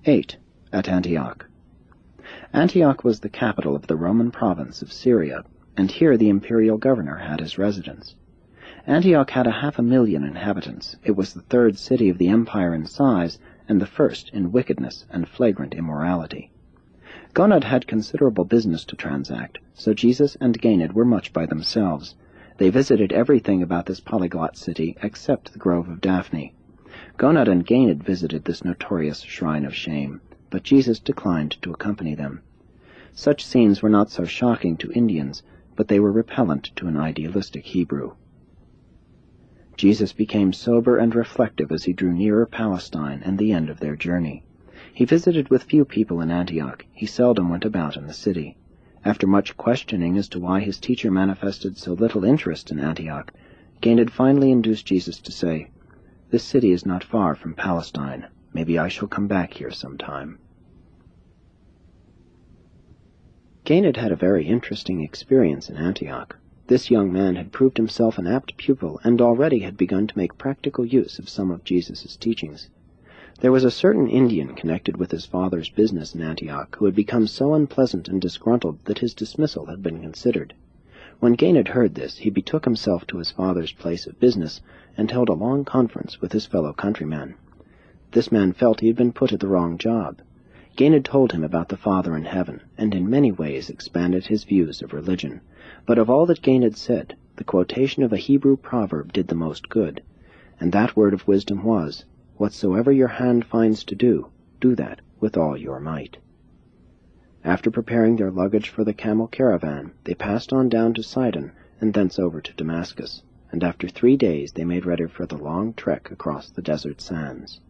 8. At Antioch. Antioch was the capital of the Roman province of Syria, and here the imperial governor had his residence. Antioch had 500,000 inhabitants. It was the third city of the empire in size, and the first in wickedness and flagrant immorality. Gonod had considerable business to transact, so Jesus and Ganid were much by themselves. They visited everything about this polyglot city except the Grove of Daphne. Gonod and Ganid visited this notorious shrine of shame, but Jesus declined to accompany them. Such scenes were not so shocking to Indians, but they were repellent to an idealistic Hebrew. Jesus became sober and reflective as he drew nearer Palestine and the end of their journey. He visited with few people in Antioch. He seldom went about in the city. After much questioning as to why his teacher manifested so little interest in Antioch, Ganid finally induced Jesus to say, "This city is not far from Palestine. Maybe I shall come back here sometime." Ganid had a very interesting experience in Antioch. This young man had proved himself an apt pupil, and already had begun to make practical use of some of Jesus' teachings. There was a certain Indian connected with his father's business in Antioch who had become so unpleasant and disgruntled that his dismissal had been considered. When Ganid heard this, he betook himself to his father's place of business and held a long conference with his fellow countryman. This man felt he had been put at the wrong job. Ganid told him about the Father in heaven, and in many ways expanded his views of religion. But of all that Ganid said, the quotation of a Hebrew proverb did the most good, and that word of wisdom was, "Whatsoever your hand finds to do, do that with all your might." After preparing their luggage for the camel caravan, they passed on down to Sidon, and thence over to Damascus, and after 3 days they made ready for the long trek across the desert sands.